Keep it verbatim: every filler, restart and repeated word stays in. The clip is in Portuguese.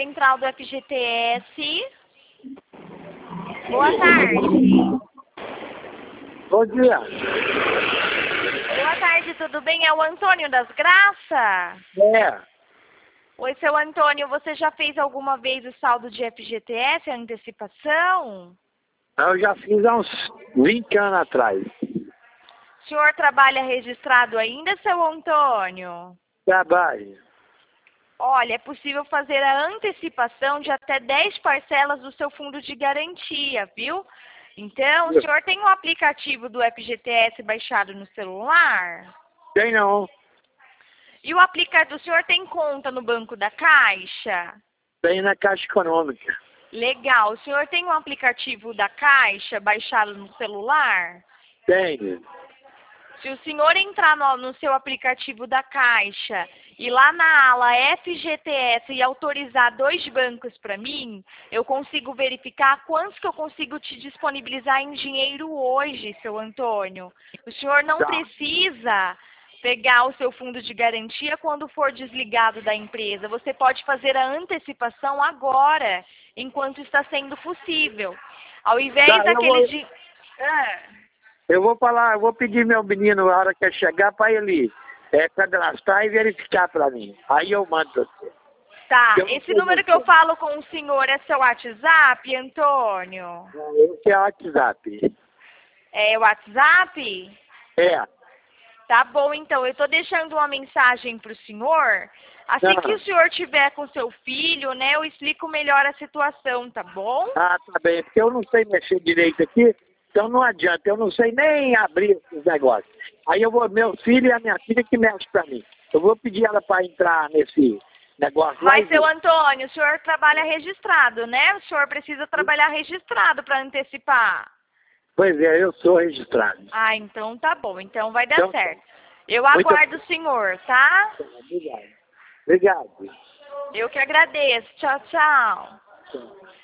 central do F G T S. Boa tarde. Bom dia. Boa tarde, tudo bem? É o Antônio das Graças? É. Oi, seu Antônio, você já fez alguma vez o saldo de F G T S, a antecipação? Eu já fiz há uns vinte anos atrás. O senhor trabalha registrado ainda, seu Antônio? Trabalho. Olha, é possível fazer a antecipação de até dez parcelas do seu fundo de garantia, viu? Então, o senhor tem o aplicativo do F G T S baixado no celular? Tem não. E o aplicativo, o senhor tem conta no Banco da Caixa? Tem na Caixa Econômica. Legal. O senhor tem um aplicativo da Caixa baixado no celular? Tem. Se o senhor entrar no, no seu aplicativo da Caixa e lá na ala F G T S e autorizar dois bancos para mim, eu consigo verificar quantos que eu consigo te disponibilizar em dinheiro hoje, seu Antônio. O senhor não Tá. precisa pegar o seu fundo de garantia quando for desligado da empresa. Você pode fazer a antecipação agora, enquanto está sendo possível. Ao invés Tá, eu daquele... vou- Di... Ah. Eu vou falar, eu vou pedir meu menino na hora que ele chegar para ele é, cadastrar e verificar para mim. Aí eu mando pra você. Tá, Eu não esse sei número que você. eu falo com o senhor é seu WhatsApp, Antônio? Esse é o WhatsApp. É o WhatsApp? É. Tá bom, então, eu estou deixando uma mensagem para o senhor. Assim Tá. que o senhor tiver com seu filho, né, eu explico melhor a situação, tá bom? Ah, tá bem, porque eu não sei mexer direito aqui, então não adianta, eu não sei nem abrir esses negócios. Aí eu vou, meu filho e a minha filha que mexem pra mim. Eu vou pedir ela para entrar nesse negócio lá. Mas, e seu ver. Antônio, o senhor trabalha registrado, né? O senhor precisa trabalhar registrado para antecipar. Pois é, eu sou registrado. Ah, então tá bom, então vai dar Então, certo. Eu muito aguardo o senhor, tá? obrigado. Obrigado. Eu que agradeço. Tchau, tchau. Tchau.